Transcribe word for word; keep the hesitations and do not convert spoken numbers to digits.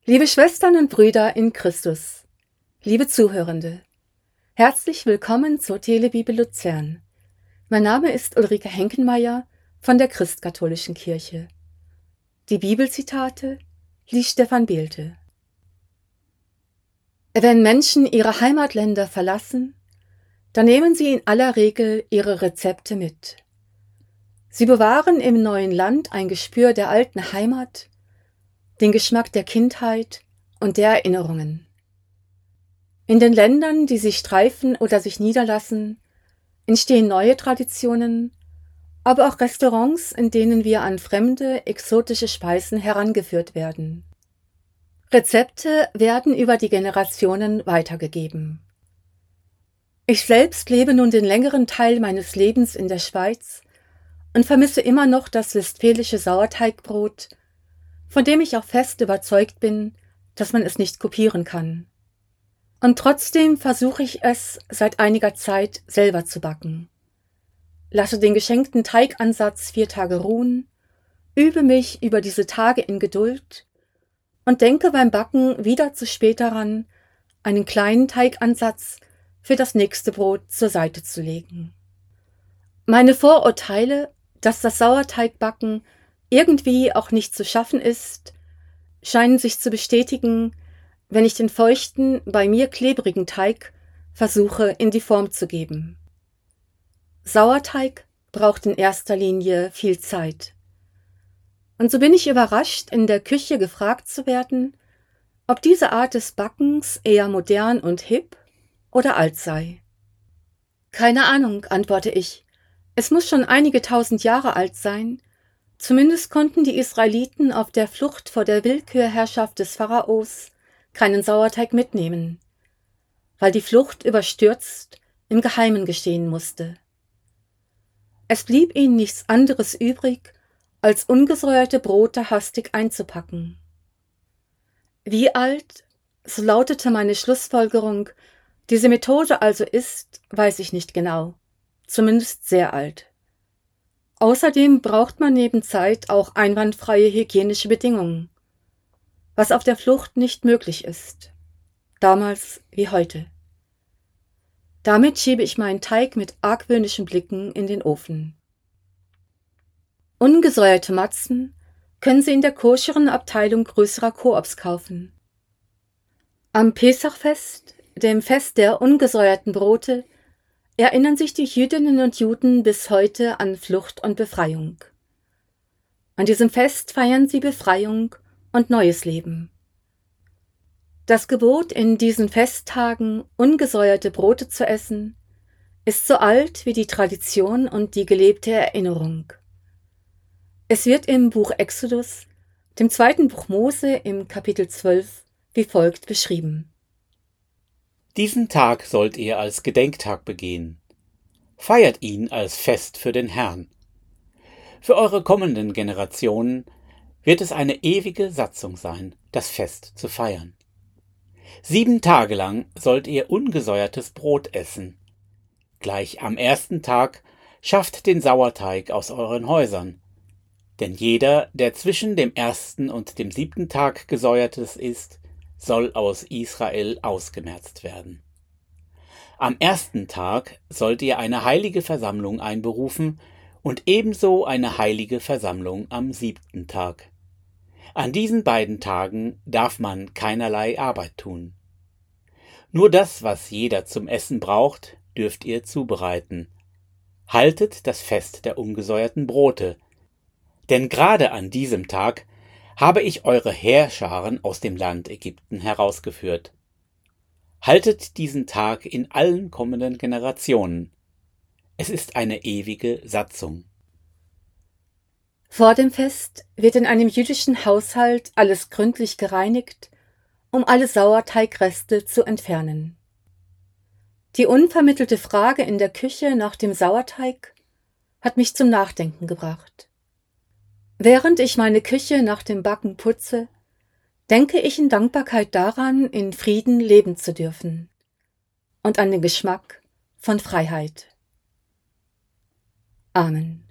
Liebe Schwestern und Brüder in Christus, liebe Zuhörende, herzlich willkommen zur Telebibel Luzern. Mein Name ist Ulrike Henkenmeier von der Christkatholischen Kirche. Die Bibelzitate liest Stefan Behlte. Wenn Menschen ihre Heimatländer verlassen, dann nehmen sie in aller Regel ihre Rezepte mit. Sie bewahren im neuen Land ein Gespür der alten Heimat, den Geschmack der Kindheit und der Erinnerungen. In den Ländern, die sich streifen oder sich niederlassen, entstehen neue Traditionen, aber auch Restaurants, in denen wir an fremde, exotische Speisen herangeführt werden. Rezepte werden über die Generationen weitergegeben. Ich selbst lebe nun den längeren Teil meines Lebens in der Schweiz und vermisse immer noch das westfälische Sauerteigbrot, von dem ich auch fest überzeugt bin, dass man es nicht kopieren kann. Und trotzdem versuche ich es seit einiger Zeit selber zu backen. Lasse den geschenkten Teigansatz vier Tage ruhen, übe mich über diese Tage in Geduld und denke beim Backen wieder zu spät daran, einen kleinen Teigansatz für das nächste Brot zur Seite zu legen. Meine Vorurteile, dass das Sauerteigbacken irgendwie auch nicht zu schaffen ist, scheinen sich zu bestätigen, wenn ich den feuchten, bei mir klebrigen Teig versuche in die Form zu geben. Sauerteig braucht in erster Linie viel Zeit. Und so bin ich überrascht, in der Küche gefragt zu werden, ob diese Art des Backens eher modern und hip oder alt sei. Keine Ahnung, antworte ich. Es muss schon einige tausend Jahre alt sein. Zumindest konnten die Israeliten auf der Flucht vor der Willkürherrschaft des Pharaos keinen Sauerteig mitnehmen, weil die Flucht überstürzt im Geheimen geschehen musste. Es blieb ihnen nichts anderes übrig, als ungesäuerte Brote hastig einzupacken. Wie alt, so lautete meine Schlussfolgerung, diese Methode also ist, weiß ich nicht genau, zumindest sehr alt. Außerdem braucht man neben Zeit auch einwandfreie hygienische Bedingungen, was auf der Flucht nicht möglich ist, damals wie heute. Damit schiebe ich meinen Teig mit argwöhnischen Blicken in den Ofen. Ungesäuerte Matzen können Sie in der koscheren Abteilung größerer Koops kaufen. Am Pesachfest, dem Fest der ungesäuerten Brote, erinnern sich die Jüdinnen und Juden bis heute an Flucht und Befreiung. An diesem Fest feiern sie Befreiung und neues Leben. Das Gebot, in diesen Festtagen ungesäuerte Brote zu essen, ist so alt wie die Tradition und die gelebte Erinnerung. Es wird im Buch Exodus, dem zweiten Buch Mose im Kapitel zwölf, wie folgt beschrieben. Diesen Tag sollt ihr als Gedenktag begehen. Feiert ihn als Fest für den Herrn. Für eure kommenden Generationen wird es eine ewige Satzung sein, das Fest zu feiern. Sieben Tage lang sollt ihr ungesäuertes Brot essen. Gleich am ersten Tag schafft den Sauerteig aus euren Häusern. Denn jeder, der zwischen dem ersten und dem siebten Tag gesäuertes isst, soll aus Israel ausgemerzt werden. Am ersten Tag sollt ihr eine heilige Versammlung einberufen und ebenso eine heilige Versammlung am siebten Tag. An diesen beiden Tagen darf man keinerlei Arbeit tun. Nur das, was jeder zum Essen braucht, dürft ihr zubereiten. Haltet das Fest der ungesäuerten Brote, denn gerade an diesem Tag habe ich eure Heerscharen aus dem Land Ägypten herausgeführt. Haltet diesen Tag in allen kommenden Generationen. Es ist eine ewige Satzung. Vor dem Fest wird in einem jüdischen Haushalt alles gründlich gereinigt, um alle Sauerteigreste zu entfernen. Die unvermittelte Frage in der Küche nach dem Sauerteig hat mich zum Nachdenken gebracht. Während ich meine Küche nach dem Backen putze, denke ich in Dankbarkeit daran, in Frieden leben zu dürfen und an den Geschmack von Freiheit. Amen.